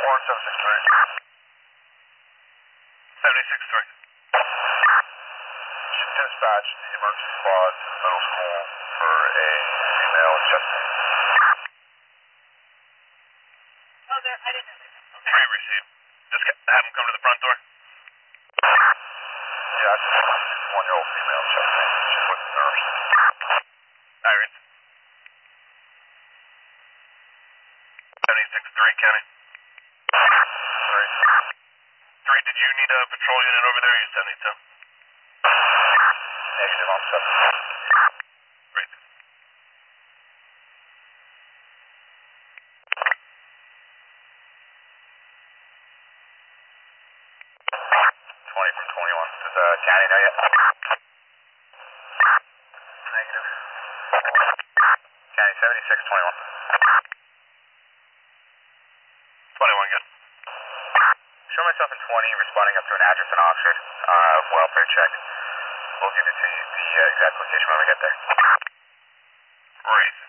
Warren 763. 76-3. Should dispatch the emergency squad to the middle school for a female chest pain. Oh, there, I didn't know that. Okay. 3 received. Just have them come to the front door. Yeah, I just 1-year-old female chest pain. She's with the nurse. Iris. 76-3, County. 3, did you need a patrol unit over there or you 72? Negative, I'm 7. Great. 20 from 21. Does County know yet? Negative. County 76-21. 21, good. Show myself in 20, responding up to an address in Oxford. Welfare check. We'll give it to you the exact location when we get there. Great.